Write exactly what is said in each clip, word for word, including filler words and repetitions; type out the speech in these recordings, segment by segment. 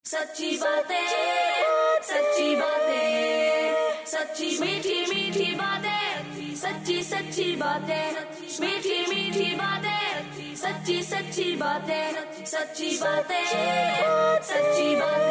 सच्ची बातें सच्ची बातें सच्ची मीठी मीठी बातें सच्ची सच्ची बातें मीठी मीठी बातें सच्ची सच्ची बातें सच्ची बातें सच्ची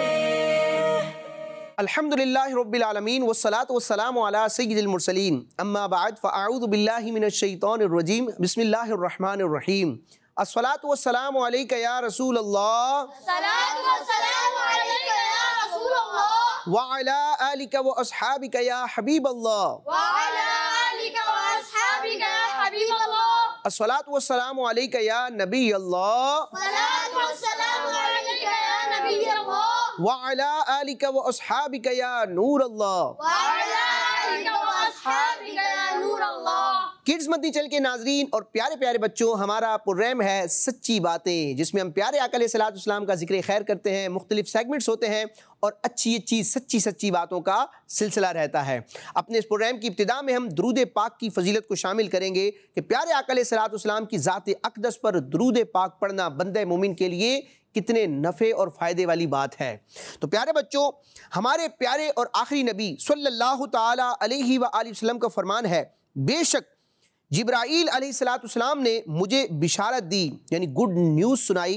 बातें। अल्हम्दुलिल्लाहि रब्बिल आलमीन वस्सलातु वस्सलामु अला सय्यिदिल मुरसलीन अम्मा बअद फ़अऊज़ु बिल्लाहि मिनश शैतानिर रजीम बिस्मिल्लाहिर रहमानिर रहीम। अस्सलातु वस्सलामु अलैका या रसूल अल्लाह सलातु वस्सलामु अलैका या रसूल अल्लाह व अला आलिका व अस्हाबिका या हबीब अल्लाह व अला आलिका व अस्हाबिका या हबीब अल्लाह। अस्सलातु वस्सलामु अलैका या नबी अल्लाह सलातु वस्सलामु अलैका या नबी अल्लाह व अला आलिका व अस्हाबिका या नूर अल्लाह व अला आलिका व अस्हाबिका या नूर अल्लाह। किड्स मदनी चैनल के नाजरीन और प्यारे प्यारे बच्चों, हमारा प्रोग्राम है सच्ची बातें, जिसमें हम प्यारे आका अलैहिस्सलाम का जिक्र खैर करते हैं। मुख्तलिफ सेगमेंट्स होते हैं और अच्छी अच्छी सच्ची सच्ची बातों का सिलसिला रहता है। अपने इस प्रोग्राम की इब्तिदा में हम दुरूद पाक की फजीलत को शामिल करेंगे कि प्यारे आका अलैहिस्सलाम की ज़ात अक़दस पर दुरूद पाक पढ़ना बंदे मोमिन के लिए कितने नफ़े और फ़ायदे वाली बात है। तो प्यारे बच्चों, हमारे प्यारे और आखिरी नबी सल्लल्लाहु ताला अलैहि व आलिहि वसल्लम का फरमान है, बेशक जिब्राईल अलैहिस्सलाम ने मुझे बिशारत दी, यानी गुड न्यूज़ सुनाई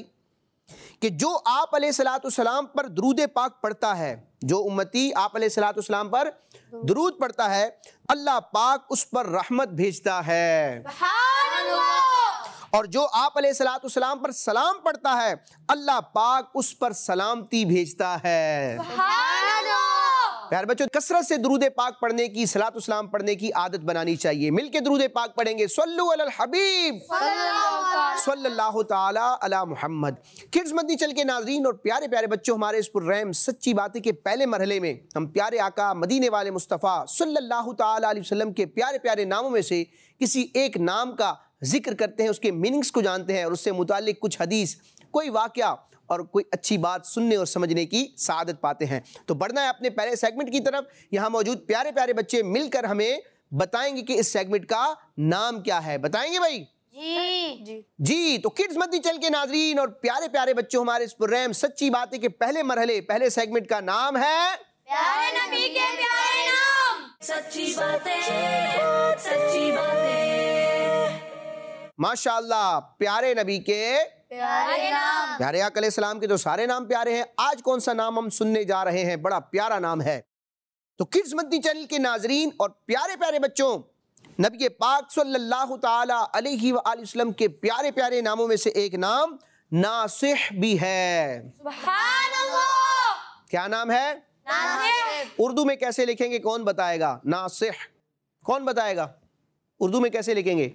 कि जो आप अलैहिस्सलाम पर दुरूद पाक पढ़ता है, जो उम्मती आप अलैहिस्सलाम पर दुरूद पढ़ता है, अल्लाह पाक उस पर रहमत भेजता है। सुभान अल्लाह। और जो आप अलैहिस्सलाम पर सलाम पढ़ता है, अल्लाह पाक उस पर सलामती भेजता है। सुभान अल्लाह। प्यारे बच्चों, कसरत से दुरूद पाक पढ़ने की, सलातो सलाम पढ़ने की आदत बनानी चाहिए। मिलके दुरूद पाक पढ़ेंगे। सल्लु अलल हबीब सल्लल्लाहु ताला अला मुहम्मद। किड्स मदनी चैनल के नाज़रीन और प्यारे प्यारे बच्चों, हमारे इस प्रोग्राम सच्ची बातें के पहले मरहले में हम प्यारे आका मदीने वाले मुस्तफ़ा सल्लल्लाहु ताला अलैहि वसल्लम के प्यारे प्यारे नामों में से किसी एक नाम का जिक्र करते हैं, उसके मीनिंग्स को जानते हैं और उससे मुताल्लिक कुछ हदीस, कोई वाक़या और कोई अच्छी बात सुनने और समझने की सआदत पाते हैं। तो बढ़ना है अपने पहले सेगमेंट की तरफ। यहाँ मौजूद प्यारे प्यारे बच्चे मिलकर हमें बताएंगे कि इस सेगमेंट का नाम क्या है। बताएंगे भाई? जी जी जी। तो किड्स मदनी चैनल के नाजरीन और प्यारे प्यारे बच्चों, हमारे इस प्रोग्राम सच्ची बातें के पहले मरहले, पहले सेगमेंट का नाम है प्यारे नबी के प्यारे नाम। सच्ची बातें सच्ची बातें। माशाअल्लाह, प्यारे नबी के प्यारे नाम। प्यारे आका अलैहिस्सलाम के तो सारे नाम प्यारे हैं। आज कौन सा नाम हम सुनने जा रहे हैं, बड़ा प्यारा नाम है। तो किड्स मदनी चैनल के नाजरीन और प्यारे प्यारे बच्चों, नबी पाक सल्लल्लाहु ताला अलैहि व आलिहि वसल्लम के प्यारे प्यारे नामों में से एक नाम नासिह भी है। सुभान अल्लाह। क्या नाम है? नासिह। उर्दू में कैसे लिखेंगे, कौन बताएगा? नासिह कौन बताएगा? उर्दू में कैसे लिखेंगे?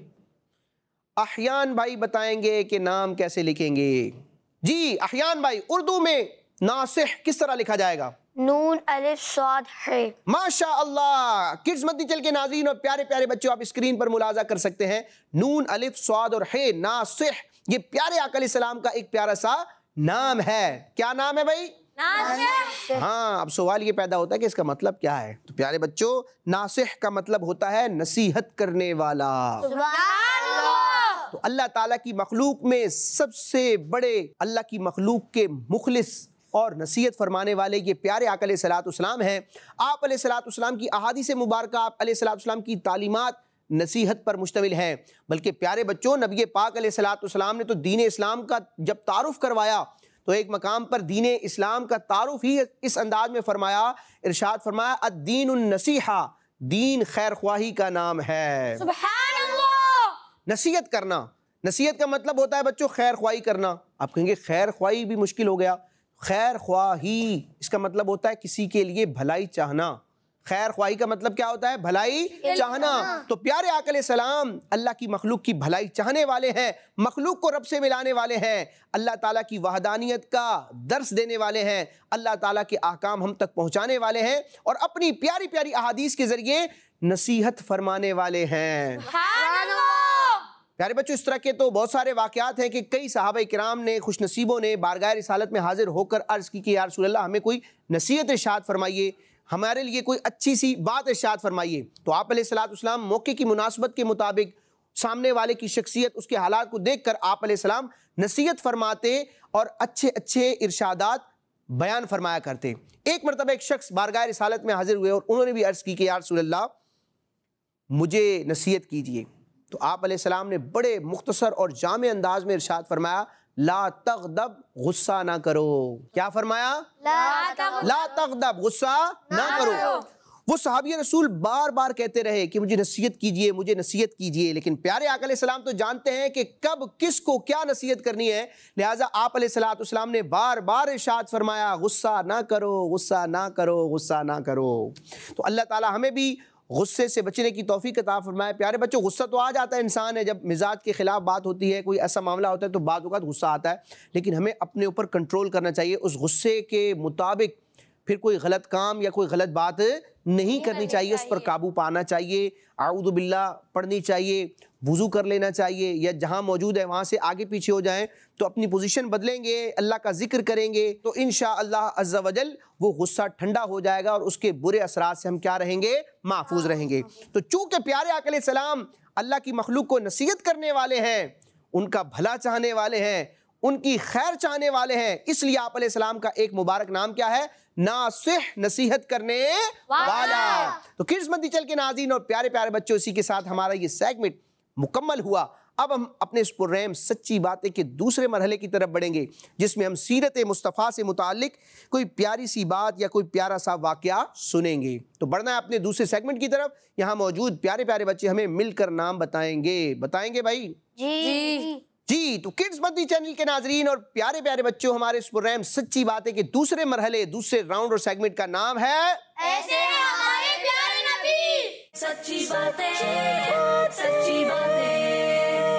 अहयान भाई बताएंगे कि नाम कैसे लिखेंगे। जी अहयान भाई, उर्दू में नासिह किस तरह लिखा जाएगा? नून अलिफ स्वाद है। माशा अल्लाह। किड्स मदनी चैनल के नाज़रीन और प्यारे प्यारे बच्चों, आप स्क्रीन पर मुलाजा कर सकते हैं, नून अलिफ स्वाद और है, नासिह। ये प्यारे आका अलैहिस्सलाम का एक प्यारा सा नाम है। क्या नाम है भाई? नासिह। हाँ, अब सवाल ये पैदा होता है कि इसका मतलब क्या है। तो प्यारे बच्चों, नासिह का मतलब होता है नसीहत करने वाला। सुभान अल्लाह। तो अल्लाह ताला की मखलूक में सबसे बड़े, अल्लाह की मखलूक के मुखलिस और नसीहत फरमाने वाले ये प्यारे आका अलैहिस्सलाम हैं। आप अलैहिस्सलाम की अहादीस मुबारक, आप अलैहिस्सलाम की तालीमात नसीहत पर मुश्तमिल हैं। बल्कि प्यारे बच्चों, नबी पाक अलैहिस्सलाम ने तो दीन इस्लाम का जब तारुफ करवाया तो एक मकाम पर दीन इस्लाम का तारुफ ही इस अंदाज में फरमाया, इरशाद फरमाया, अद्दीनुन नसीहा, दीन खैर ख्वाही का नाम है। सुभान अल्लाह। नसीहत करना, नसीहत का मतलब होता है बच्चों खैर ख्वाही करना। आप कहेंगे खैर ख्वाही भी मुश्किल हो गया। खैर ख्वाही इसका मतलब होता है किसी के लिए भलाई चाहना। खैर ख्वाही का मतलब क्या होता है? भलाई चाहना। तो प्यारे आका अलैहिस्सलाम अल्लाह की मखलूक की भलाई चाहने वाले हैं, मखलूक को रब से मिलाने वाले हैं, अल्लाह ताला की वहदानियत का दर्स देने वाले हैं, अल्लाह ताला के ahkam हम तक पहुँचाने वाले हैं और अपनी प्यारी प्यारी अहादीस के ज़रिए नसीहत फरमाने वाले हैं। सुभान अल्लाह। प्यारे बच्चों, इस तरह के तो बहुत सारे वाक़यात हैं कि कई सहाबा किराम ने, खुश नसीबों ने बारगाह रिसालत में हाजिर होकर अर्ज़ की कि या रसूल अल्लाह, हमें कोई नसीहत इरशाद फरमाइए, हमारे लिए कोई अच्छी सी बात इरशाद फरमाइए। तो आप अलैहिस्सलाम मौके की मुनासबत के मुताबिक, सामने वाले की शख्सियत, उसके हालात को देखकर आप अलैहिस्सलाम नसीहत फरमाते और अच्छे अच्छे इरशादात بیان فرمایا کرتے۔ ایک مرتبہ ایک شخص بارگاہ رسالت میں حاضر ہوئے اور انہوں نے بھی عرض کی کہ یا رسول اللہ مجھے نصیحت کیجئے، تو آپ علیہ السلام نے بڑے مختصر اور جامع انداز میں ارشاد فرمایا لا تغضب، غصہ نہ کرو۔ کیا فرمایا؟ لا تغضب، لا تغضب، غصہ نہ کرو۔ وہ صحابی رسول بار بار کہتے رہے کہ مجھے نصیحت کیجئے، مجھے نصیحت کیجئے، لیکن پیارے آقا علیہ السلام تو جانتے ہیں کہ کب کس کو کیا نصیحت کرنی ہے، لہٰذا آپ علیہ الصلوۃ والسلام نے بار بار ارشاد فرمایا غصہ نہ کرو، غصہ نہ کرو، غصہ نہ کرو۔ تو اللہ تعالی ہمیں بھی غصے سے بچنے کی توفیق عطا فرمائے۔ پیارے بچوں، غصہ تو آ جاتا ہے انسان ہے، جب مزاج کے خلاف بات ہوتی ہے، کوئی ایسا معاملہ ہوتا ہے تو بعض اوقات غصہ آتا ہے، لیکن ہمیں اپنے اوپر کنٹرول کرنا چاہیے۔ اس غصے کے مطابق پھر کوئی غلط کام یا کوئی غلط بات نہیں کرنی چاہیے، اس پر قابو پانا چاہیے، اعوذ باللہ پڑھنی چاہیے، وضو کر لینا چاہیے، یا جہاں موجود ہے وہاں سے آگے پیچھے ہو جائیں تو اپنی پوزیشن بدلیں گے، اللہ کا ذکر کریں گے تو انشاءاللہ عز و جل وہ غصہ ٹھنڈا ہو جائے گا اور اس کے برے اثرات سے ہم کیا رہیں گے؟ محفوظ رہیں گے۔ تو چونکہ پیارے آقا علیہ السلام اللہ کی مخلوق کو نصیحت کرنے والے ہیں، ان کا بھلا چاہنے والے ہیں، ان کی خیر چاہنے والے ہیں، اس لیے آپ علیہ السلام کا ایک مبارک نام کیا ہے؟ ناصح، نصیحت کرنے والا۔ تو کڈز مندی چل کے ناظرین اور پیارے پیارے بچوں، اسی کے ساتھ ہمارا یہ سیگمنٹ مکمل ہوا۔ اب ہم اپنے اس پررحم سچی باتیں کے دوسرے مرحلے کی طرف بڑھیں گے، جس میں ہم سیرت مصطفیٰ سے متعلق کوئی پیاری سی بات یا کوئی پیارا سا واقعہ سنیں گے۔ تو بڑھنا ہے اپنے دوسرے سیگمنٹ کی طرف۔ یہاں موجود پیارے پیارے بچے ہمیں مل کر نام بتائیں گے، بتائیں گے بھائی؟ جی جی تو کڈز مندی چینل کے ناظرین اور پیارے پیارے بچوں، ہمارے اس پررحم سچی باتیں کے دوسرے مرحلے، دوسرے راؤنڈ اور سیگمنٹ کا نام ہے ایسے ہمارے پیارے نبی۔ سچی باتیں، سچی باتیں۔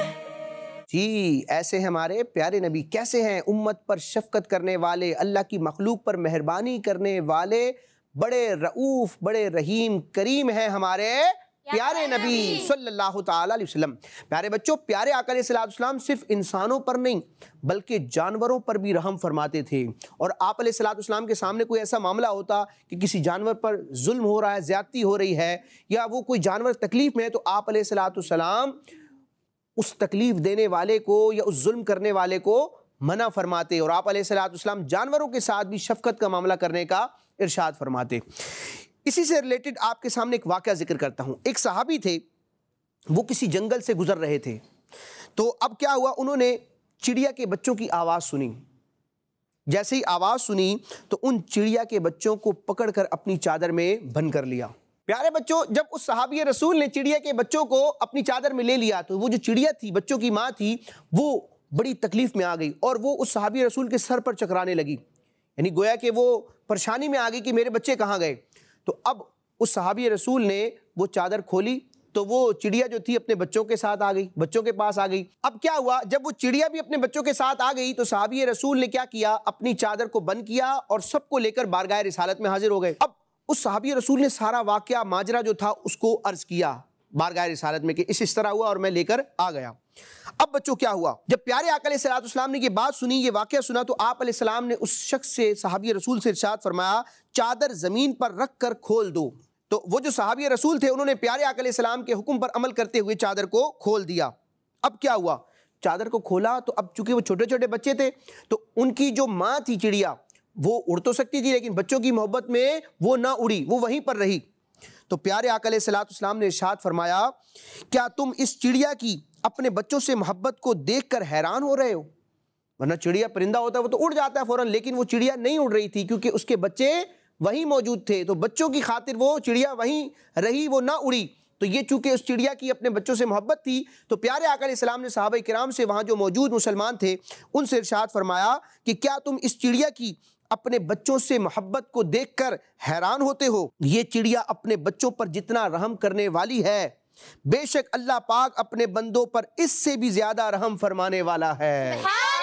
جی ایسے ہمارے پیارے نبی کیسے ہیں؟ امت پر شفقت کرنے والے، اللہ کی مخلوق پر مہربانی کرنے والے، بڑے رؤوف، بڑے رحیم کریم ہیں ہمارے پیارے نبی صلی اللہ تعالی علیہ وسلم۔ پیارے بچوں، پیارے آقا علیہ الصلوۃ والسلام صرف انسانوں پر نہیں بلکہ جانوروں پر بھی رحم فرماتے تھے، اور آپ علیہ الصلوۃ والسلام کے سامنے کوئی ایسا معاملہ ہوتا کہ کسی جانور پر ظلم ہو رہا ہے، زیادتی ہو رہی ہے، یا وہ کوئی جانور تکلیف میں ہے، تو آپ علیہ الصلوۃ والسلام اس تکلیف دینے والے کو یا اس ظلم کرنے والے کو منع فرماتے، اور آپ علیہ الصلوۃ والسلام جانوروں کے ساتھ بھی شفقت کا معاملہ کرنے کا ارشاد فرماتے۔ اسی سے ریلیٹڈ آپ کے سامنے ایک واقعہ ذکر کرتا ہوں۔ ایک صحابی تھے، وہ کسی جنگل سے گزر رہے تھے، تو اب کیا ہوا، انہوں نے چڑیا کے بچوں کی آواز سنی۔ جیسے ہی آواز سنی تو ان چڑیا کے بچوں کو پکڑ کر اپنی چادر میں بند کر لیا۔ پیارے بچوں، جب اس صحابی رسول نے چڑیا کے بچوں کو اپنی چادر میں لے لیا تو وہ جو چڑیا تھی، بچوں کی ماں تھی، وہ بڑی تکلیف میں آ گئی اور وہ اس صحابی رسول کے سر پر چکرانے لگی، یعنی گویا کہ وہ پریشانی میں آ گئی کہ میرے بچے کہاں گئے۔ تو اب اس صحابی رسول نے وہ چادر کھولی تو وہ چڑیا جو تھی اپنے بچوں کے ساتھ آ گئی، بچوں کے پاس آ گئی۔ اب کیا ہوا، جب وہ چڑیا بھی اپنے بچوں کے ساتھ آ گئی تو صحابی رسول نے کیا کیا، اپنی چادر کو بند کیا اور سب کو لے کر بارگاہ رسالت میں حاضر ہو گئے۔ اب اس صحابی رسول نے سارا واقعہ، ماجرا جو تھا اس کو عرض کیا بارگاہ رسالت میں کہ اس اس طرح ہوا اور میں لے کر آ گیا۔ اب بچوں کیا ہوا، جب پیارے آقا علیہ الصلوۃ والسلام نے یہ بات سنی، یہ واقعہ سنا، تو آپ علیہ السلام نے اس شخص سے، صحابی رسول سے ارشاد فرمایا چادر زمین پر رکھ کر کھول دو۔ تو وہ جو صحابی رسول تھے انہوں نے پیارے آقا علیہ السلام کے حکم پر عمل کرتے ہوئے چادر کو کھول دیا۔ اب کیا ہوا، چادر کو کھولا تو اب چونکہ وہ چھوٹے چھوٹے بچے تھے تو ان کی جو ماں تھی چڑیا، وہ اڑ تو سکتی تھی لیکن بچوں کی محبت میں وہ نہ اڑی، وہ وہیں پر رہی۔ تو پیارے آقا علیہ الصلوۃ والسلام نے ارشاد فرمایا کیا تم اس چڑیا کی اپنے بچوں سے محبت کو دیکھ کر حیران ہو رہے ہو؟ ورنہ چڑیا پرندہ ہوتا ہے وہ تو اڑ جاتا ہے فوراً، لیکن وہ چڑیا نہیں اڑ رہی تھی کیونکہ اس کے بچے وہیں موجود تھے، تو بچوں کی خاطر وہ چڑیا وہیں رہی، وہ نہ اڑی۔ تو یہ چونکہ اس چڑیا کی اپنے بچوں سے محبت تھی تو پیارے آقا علیہ السلام نے صحابہ کرام سے، وہاں جو موجود مسلمان تھے، ان سے ارشاد فرمایا کہ کیا تم اس چڑیا کی اپنے بچوں سے محبت کو دیکھ کر حیران ہوتے ہو؟ یہ چڑیا اپنے بچوں پر جتنا رحم کرنے والی ہے، بے شک اللہ پاک اپنے بندوں پر اس سے بھی زیادہ رحم فرمانے والا ہے۔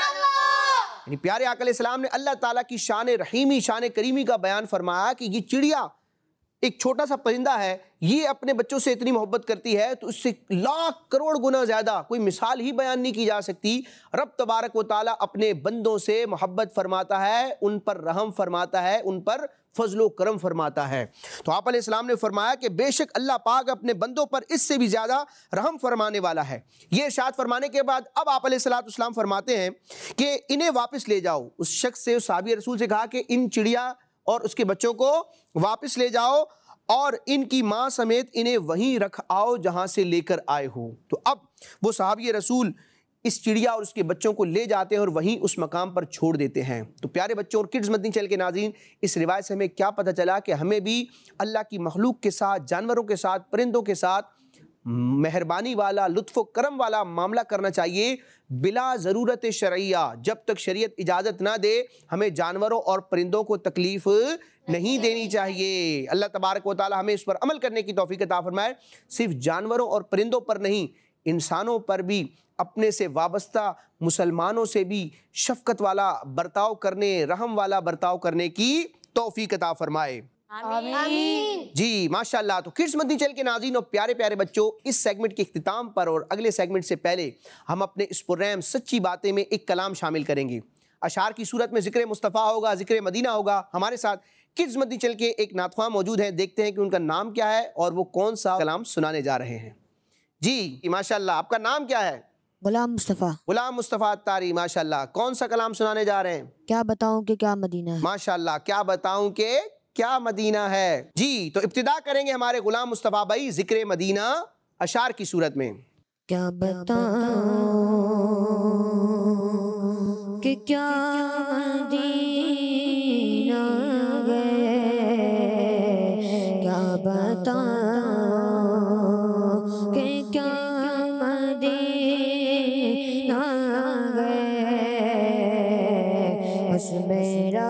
یعنی پیارے آقا علیہ السلام نے اللہ تعالیٰ کی شان رحیمی، شان کریمی کا بیان فرمایا کہ یہ چڑیا ایک چھوٹا سا پرندہ ہے، یہ اپنے بچوں سے اتنی محبت کرتی ہے تو اس سے لاکھ کروڑ گنا زیادہ کوئی مثال ہی بیان نہیں کی جا سکتی۔ رب تبارک و تعالیٰ اپنے بندوں سے محبت فرماتا ہے، ان پر رحم فرماتا ہے، ان پر فضل و کرم فرماتا ہے۔ تو آپ علیہ السلام نے فرمایا کہ بے شک اللہ پاک اپنے بندوں پر اس سے بھی زیادہ رحم فرمانے والا ہے۔ یہ ارشاد فرمانے کے بعد اب آپ علیہ السلام فرماتے ہیں کہ انہیں واپس لے جاؤ۔ اس شخص سے، اس صحابی رسول سے کہا کہ ان چڑیا اور اس کے بچوں کو واپس لے جاؤ اور ان کی ماں سمیت انہیں وہیں رکھ آؤ جہاں سے لے کر آئے ہو۔ تو اب وہ صحابی رسول اس چڑیا اور اس کے بچوں کو لے جاتے ہیں اور وہیں اس مقام پر چھوڑ دیتے ہیں۔ تو پیارے بچوں اور کڈز مدنی چینل کے ناظرین، اس روایت سے ہمیں کیا پتہ چلا کہ ہمیں بھی اللہ کی مخلوق کے ساتھ، جانوروں کے ساتھ، پرندوں کے ساتھ مہربانی والا، لطف و کرم والا معاملہ کرنا چاہیے بلا ضرورت شرعیہ۔ جب تک شریعت اجازت نہ دے ہمیں جانوروں اور پرندوں کو تکلیف نہیں دینی چاہیے۔ اللہ تبارک و تعالی ہمیں اس پر عمل کرنے کی توفیق عطا فرمائے۔ صرف جانوروں اور پرندوں پر نہیں، انسانوں پر بھی، اپنے سے وابستہ مسلمانوں سے بھی شفقت والا برتاؤ کرنے، رحم والا برتاؤ کرنے کی توفیق عطا فرمائے۔ آمین۔ جی ماشاءاللہ۔ تو کڈز مدنی چینل کے ناظرین اور پیارے پیارے بچوں، اس سیگمنٹ کے اختتام پر اور اگلے سیگمنٹ سے پہلے ہم اپنے اس پروگرام سچی باتیں میں ایک کلام شامل کریں گے۔ اشعار کی صورت میں ذکر مصطفیٰ ہوگا، ذکر مدینہ ہوگا۔ ہمارے ساتھ کڈز مدنی چینل کے ایک نعت خواں موجود ہیں، دیکھتے ہیں کہ ان کا نام کیا ہے اور وہ کون سا کلام سنانے جا رہے ہیں۔ جی ماشاءاللہ، آپ کا نام کیا ہے؟ غلام مصطفیٰ۔ غلام مصطفیٰ اتاری، ماشاءاللہ۔ کون سا کلام سنانے جا رہے ہیں؟ کیا بتاؤں کہ کیا مدینہ ہے۔ ماشاءاللہ، کیا بتاؤں کہ کیا مدینہ ہے۔ جی تو ابتدا کریں گے ہمارے غلام مصطفیٰ بھائی ذکر مدینہ اشعار کی صورت میں۔ کیا بتاؤں کہ کیا مدینہ ہے، کیا بتاؤں کہ کیا مدینہ ہے، بس میرا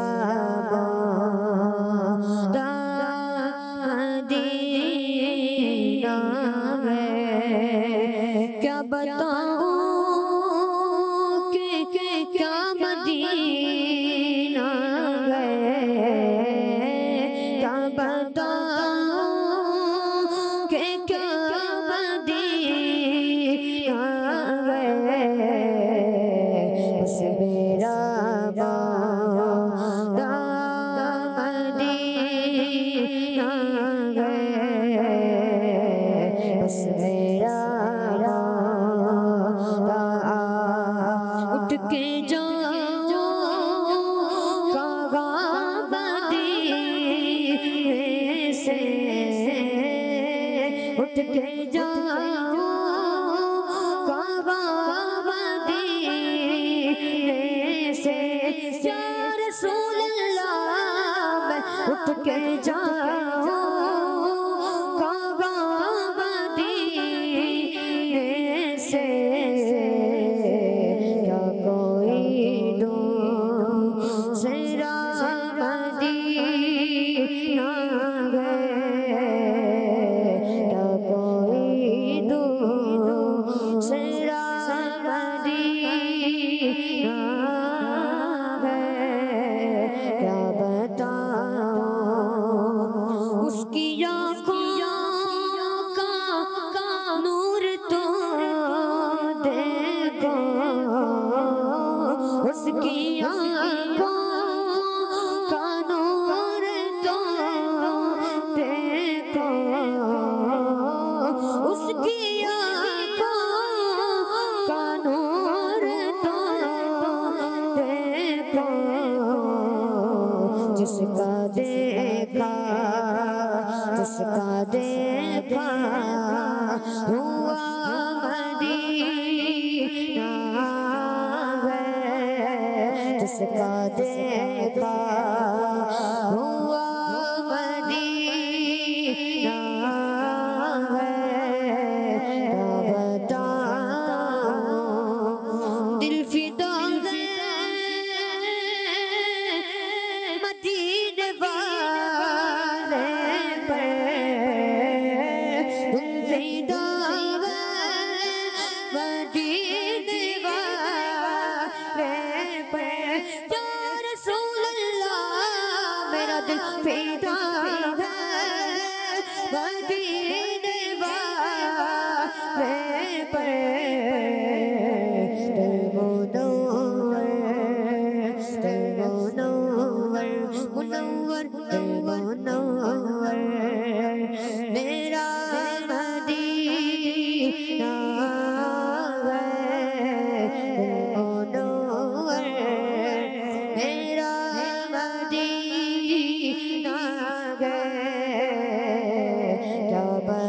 جس کا دیکھا جس کا دیکھا ہوا مدینہ ہے، جس کا دیکھا ہوا مدینہ ہے، کیا بتاؤں دل فدا فدا ہے مدینے والے پر دل منور دل منور منور دل منور میرا مدینہ ہے دل منور میرا مدینہ ہے کیا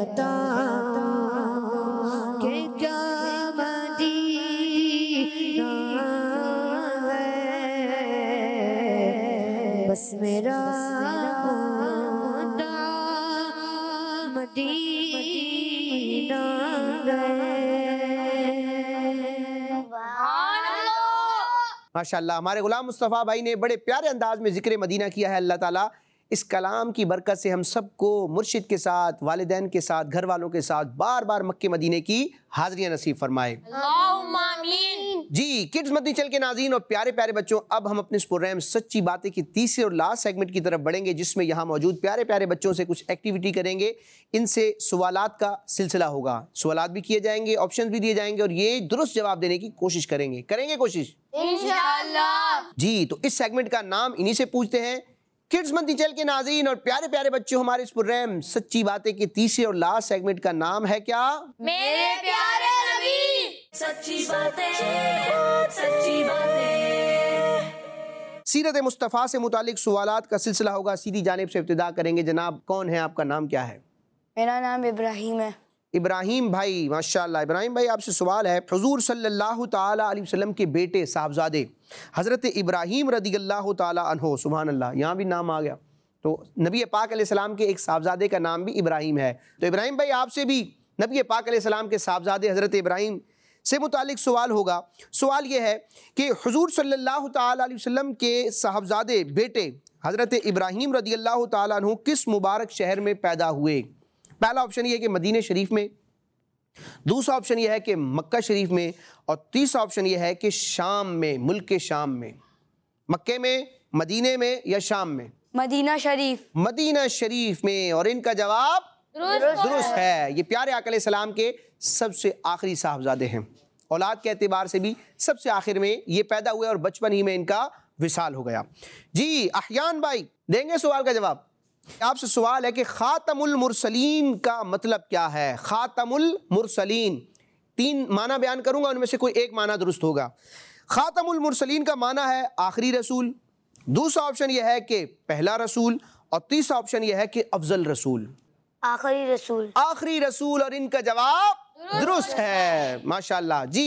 بتاؤں کہ کیا مدینہ ہے بس میرا مدینہ ماشاءاللہ ہمارے غلام مصطفیٰ بھائی نے بڑے پیارے انداز میں ذکر مدینہ کیا ہے۔ اللہ تعالیٰ اس کلام کی برکت سے ہم سب کو مرشد کے ساتھ، والدین کے ساتھ، گھر والوں کے ساتھ بار بار مکہ مدینے کی حاضریاں نصیب فرمائے۔ اللہم آمین۔ جی کڈز مدنی چل کے ناظرین اور پیارے پیارے بچوں، اب ہم اپنے اس پروگرام سچی باتیں کی تیسرے اور لاسٹ سیگمنٹ کی طرف بڑھیں گے، جس میں یہاں موجود پیارے پیارے بچوں سے کچھ ایکٹیویٹی کریں گے۔ ان سے سوالات کا سلسلہ ہوگا، سوالات بھی کیے جائیں گے، آپشنز بھی دیے جائیں گے، اور یہ درست جواب دینے کی کوشش کریں گے کریں گے کوشش انشاءاللہ۔ جی تو اس سیگمنٹ کا نام انہی سے پوچھتے ہیں۔ کڈز مدنی چل کے ناظرین اور پیارے پیارے بچوں، ہمارے اس پروگرام سچی باتیں کے تیسرے اور لاسٹ سیگمنٹ کا نام ہے کیا؟ میرے پیارے نبی۔ سچی باتیں سچی باتیں سیرت مصطفیٰ سے متعلق سوالات کا سلسلہ ہوگا۔ سیدھی جانب سے ابتدا کریں گے۔ جناب کون ہے، آپ کا نام کیا ہے؟ میرا نام ابراہیم ہے۔ ابراہیم بھائی، ماشاءاللہ۔ ابراہیم بھائی آپ سے سوال ہے، حضور صلی اللہ تعالیٰ علیہ وسلم کے بیٹے صاحبزادے حضرت ابراہیم رضی اللہ تعالیٰ عنہ، سبحان اللہ، یہاں بھی نام آ گیا، تو نبی پاک علیہ السلام کے ایک صاحبزادے کا نام بھی ابراہیم ہے۔ تو ابراہیم بھائی آپ سے بھی نبی پاک علیہ السلام کے صاحبزادے حضرت ابراہیم سے متعلق سوال ہوگا۔ سوال یہ ہے کہ حضور صلی اللہ تعالیٰ علیہ وسلم کے صاحبزادے بیٹے حضرت ابراہیم رضی اللہ تعالیٰ عنہ کس مبارک شہر میں پیدا ہوئے؟ پہلا آپشن یہ ہے کہ مدینہ شریف میں، دوسرا آپشن یہ ہے کہ مکہ شریف میں، اور تیسرا آپشن یہ ہے کہ شام میں، ملک شام میں۔ مکے میں، مدینے میں، یا شام میں؟ مدینہ شریف۔ مدینہ شریف میں، اور ان کا جواب درست ہے۔ یہ پیارے آقا علیہ السلام کے سب سے آخری صاحبزادے ہیں، اولاد کے اعتبار سے بھی سب سے آخر میں یہ پیدا ہوئے، اور بچپن ہی میں ان کا وصال ہو گیا۔ جی احیان بھائی دیں گے سوال کا جواب؟ آپ سے سوال ہے کہ خاتم المرسلین کا مطلب کیا ہے؟ خاتم المرسلین، تین معنی بیان کروں گا، ان میں سے کوئی ایک معنی درست ہوگا۔ خاتم المرسلین کا معنی ہے آخری رسول، دوسرا آپشن یہ ہے کہ پہلا رسول، اور تیسرا آپشن یہ ہے کہ افضل رسول۔ آخری رسول۔ آخری رسول، اور ان کا جواب درست ہے، ماشاءاللہ۔ جی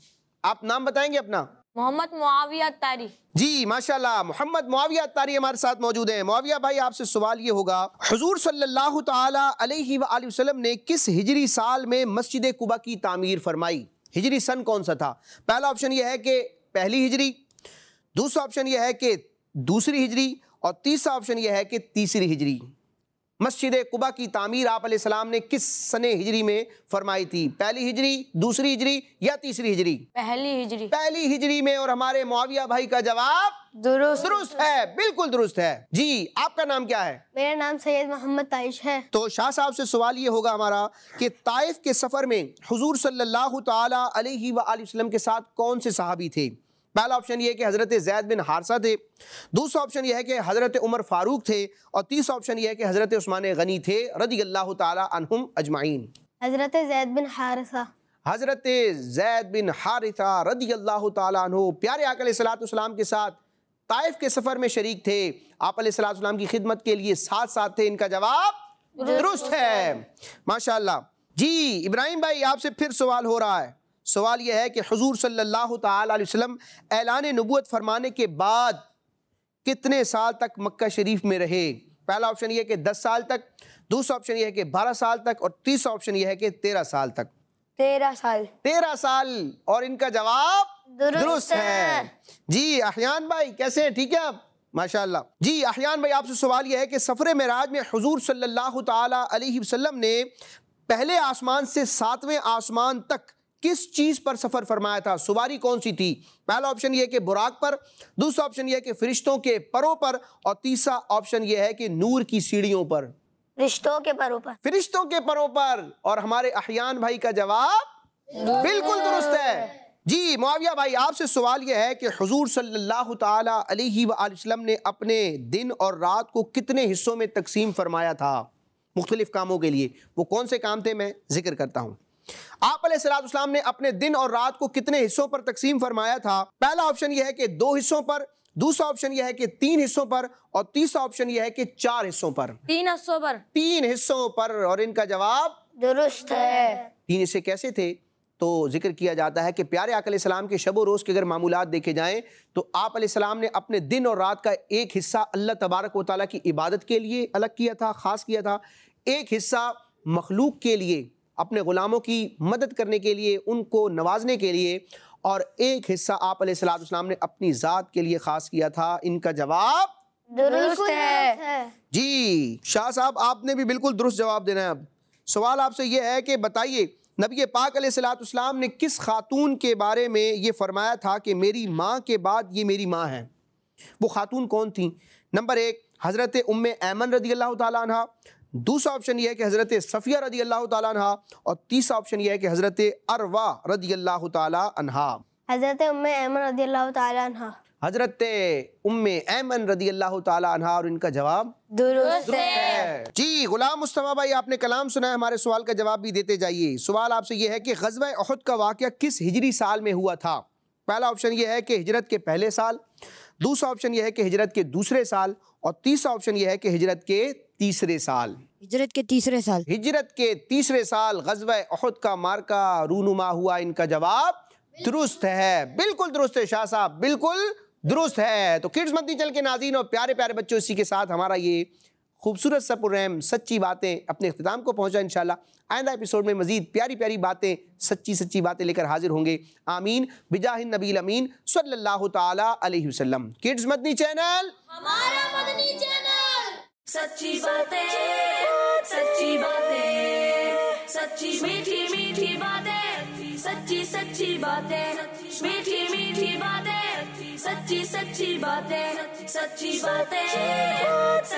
آپ نام بتائیں گے اپنا؟ محمد معاویہ الطاری۔ جی ماشاءاللہ، محمد معاویہ الطاری ہمارے ساتھ موجود ہیں۔ معاویہ بھائی آپ سے سوال یہ ہوگا، حضور صلی اللہ تعالیٰ علیہ وآلہ وسلم نے کس ہجری سال میں مسجد قباء کی تعمیر فرمائی؟ ہجری سن کون سا تھا؟ پہلا آپشن یہ ہے کہ پہلی ہجری، دوسرا آپشن یہ ہے کہ دوسری ہجری، اور تیسرا آپشن یہ ہے کہ تیسری ہجری۔ مسجد قباء کی تعمیر آپ علیہ السلام نے کس سن ہجری میں فرمائی تھی؟ پہلی ہجری، دوسری ہجری، یا تیسری ہجری؟ پہلی ہجری۔ پہلی ہجری میں، اور ہمارے معاویہ بھائی کا جواب درست درست ہے، بالکل درست ہے۔ جی آپ کا نام کیا ہے؟ میرا نام سید محمد طائش ہے۔ تو شاہ صاحب سے سوال یہ ہوگا ہمارا کہ طائف کے سفر میں حضور صلی اللہ تعالیٰ علیہ وآلہ وسلم کے ساتھ کون سے صحابی تھے؟ پہلا آپشن یہ ہے کہ حضرت زید بن حارثہ تھے، دوسرا آپشن یہ ہے کہ حضرت عمر فاروق تھے، اور تیسرا آپشن یہ ہے کہ حضرت عثمان غنی تھے رضی اللہ تعالیٰ عنہم اجمعین۔ حضرت زید بن حارثہ۔ حضرت زید بن حارثہ رضی اللہ تعالیٰ عنہ پیارے آقا علیہ السلام کے ساتھ طائف کے سفر میں شریک تھے، آپ علیہ السلام کی خدمت کے لیے ساتھ ساتھ تھے۔ ان کا جواب درست ہے، ماشاءاللہ۔ جی ابراہیم بھائی آپ سے پھر سوال ہو رہا ہے۔ سوال یہ ہے کہ حضور صلی اللہ تعالیٰ علیہ وسلم اعلان نبوت فرمانے کے بعد کتنے سال تک مکہ شریف میں رہے؟ پہلا آپشن یہ ہے کہ دس سال تک، دوسرا آپشن یہ ہے کہ بارہ سال تک، اور تیسرا آپشن یہ ہے کہ تیرہ سال تک۔ تیرہ سال۔ تیرہ سال، اور ان کا جواب درست ہے۔ جی احیان بھائی کیسے ہیں؟ ٹھیک ہے آپ؟ ماشاءاللہ۔ جی احیان بھائی آپ سے سوال یہ ہے کہ سفر معراج میں حضور صلی اللہ تعالیٰ علیہ وسلم نے پہلے آسمان سے ساتویں آسمان تک کس چیز پر سفر فرمایا تھا؟ سواری کون سی تھی؟ پہلا آپشن یہ ہے کہ براق پر، دوسرا آپشن یہ ہے کہ فرشتوں کے پروں پر، اور تیسرا آپشن یہ ہے کہ نور کی سیڑھیوں پر۔ رشتوں کے پروں پر. فرشتوں کے پروں پر. اور ہمارے احیان بھائی کا جواب بالکل درست ہے. جی معاویہ بھائی آپ سے سوال یہ ہے کہ حضور صلی اللہ تعالی علیہ وآلہ وسلم نے اپنے دن اور رات کو کتنے حصوں میں تقسیم فرمایا تھا مختلف کاموں کے لیے؟ وہ کون سے کام تھے میں ذکر کرتا ہوں. آپ علیہ الصلوۃ والسلام نے اپنے دن اور رات کو کتنے حصوں پر تقسیم فرمایا تھا؟ پہلا آپشن یہ ہے کہ دو حصوں پر، دوسرا آپشن یہ ہے کہ تین حصوں پر، اور تیسرا آپشن یہ ہے کہ چار حصوں پر. تین حصوں پر. تین حصوں پر. اور ان کا جواب درست ہے. تین حصے کیسے تھے؟ تو ذکر کیا جاتا ہے کہ پیارے آقا علیہ السلام کے شب و روز کے اگر معمولات دیکھے جائیں تو آپ علیہ السلام نے اپنے دن اور رات کا ایک حصہ اللہ تبارک و تعالیٰ کی عبادت کے لیے الگ کیا تھا، خاص کیا تھا. ایک حصہ مخلوق کے لیے، اپنے غلاموں کی مدد کرنے کے لیے، ان کو نوازنے کے لیے، اور ایک حصہ آپ علیہ الصلوۃ والسلام نے اپنی ذات کے لیے خاص کیا تھا. ان کا جواب درست ہے. جی شاہ صاحب آپ نے بھی بالکل درست جواب دینا ہے. اب سوال آپ سے یہ ہے کہ بتائیے نبی پاک علیہ الصلوۃ والسلام نے کس خاتون کے بارے میں یہ فرمایا تھا کہ میری ماں کے بعد یہ میری ماں ہے؟ وہ خاتون کون تھیں؟ نمبر ایک حضرت ام ایمن رضی اللہ تعالیٰ عنہ، دوسرا آپشن یہ ہے کہ حضرت صفیہ رضی اللہ تعالیٰ عنہ، اور تیسرا آپشن یہ ہے کہ حضرت عروہ رضی اللہ تعالیٰ عنہ. حضرت ام ایمن رضی اللہ تعالیٰ عنہ. حضرت ام ایمن رضی اللہ تعالیٰ عنہ. اور ان کا جواب درست ہے. جی غلام مصطفیٰ بھائی آپ نے کلام سنا ہے، ہمارے سوال کا جواب بھی دیتے جائیے. سوال آپ سے یہ ہے کہ غزوہ احد کا واقعہ کس ہجری سال میں ہوا تھا؟ پہلا آپشن یہ ہے کہ ہجرت کے پہلے سال، دوسرا آپشن یہ ہے کہ ہجرت کے دوسرے سال، اور تیسرا آپشن یہ ہے کہ ہجرت کے تیسرے سال. ہجرت کے تیسرے سال. ہجرت کے تیسرے سال غزوہ احد کا مارکا رونما ہوا. ان کا جواب درست ہے. بالکل درست ہے شاہ صاحب، بالکل درست ہے. تو کڈز مدنی چینل کے ناظرین اور پیارے پیارے بچوں، اسی کے ساتھ ہمارا یہ خوبصورت سا پروگرام سچی باتیں اپنے اختتام کو پہنچا. انشاءاللہ آئندہ ایپیسوڈ میں مزید پیاری پیاری باتیں، سچی سچی باتیں لے کر حاضر ہوں گے. آمین بجاہ النبی الامین صلی اللہ تعالی علیہ وسلم. کڈز مدنی چینل ہمارا مدنی چینل. سچی باتیں، سچی باتیں، سچی میٹھی میٹھی باتیں، سچی سچی باتیں، میٹھی میٹھی باتیں، سچی سچی باتیں، سچی باتیں.